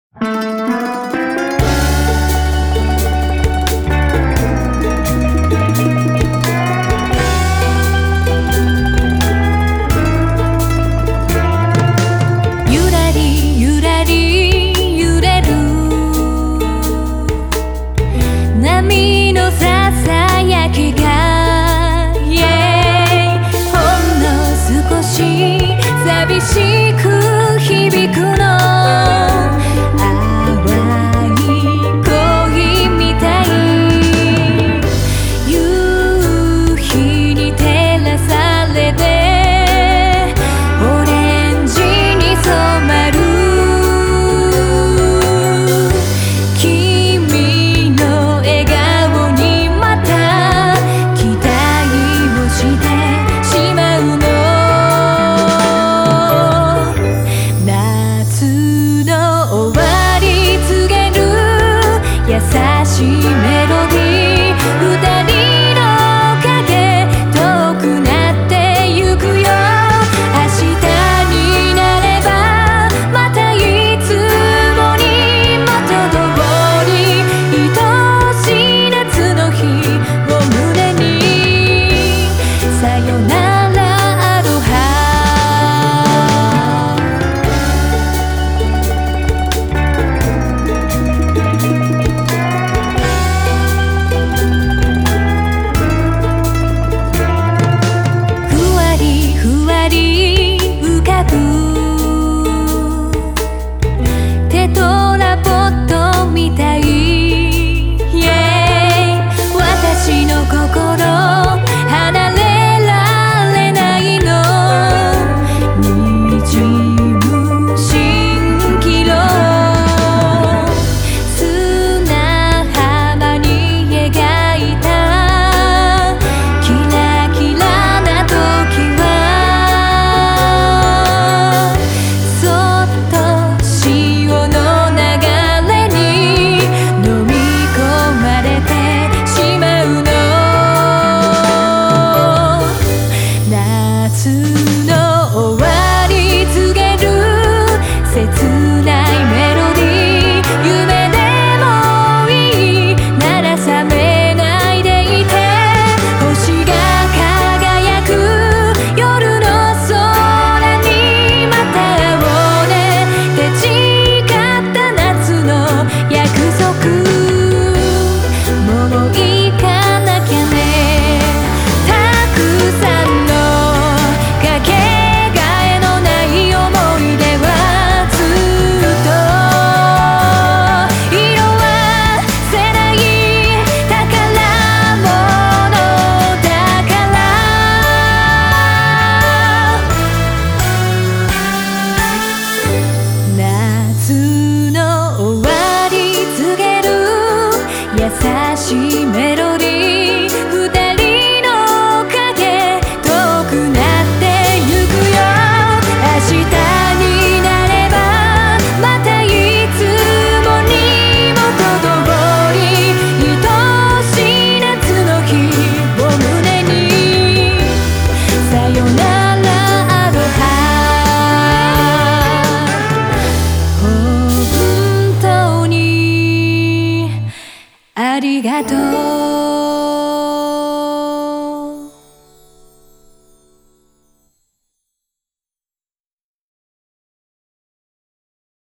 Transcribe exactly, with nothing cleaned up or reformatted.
ゆらりゆらり揺れる波のささやきが、yeah、ほんの少し寂しく響くの。優しいメロディー、二人の影遠くなってゆくよ。明日になればまたいつもに元通り、愛しい夏の日を胸にさよならアロハ。浮かぶテトラポットみたい、yeah、私の心離れられないの。にじむ蜃気楼、砂浜に描いたキラキラな時は夏の終わり告げる切ないメロディー、夢でもいいなら覚めないでいて。星が輝く夜の空にまた会おうねって誓った夏の約束、もう行かなきゃね。たくさんのかけがえのない思い出はずっと色あせない宝物だから。夏の終わり告げる優しいメロディー、二人の影遠くなってゆくよ。明日になればまたいつもに元通り、愛しい夏の日を胸にさよならアロハ。本当にありがとう。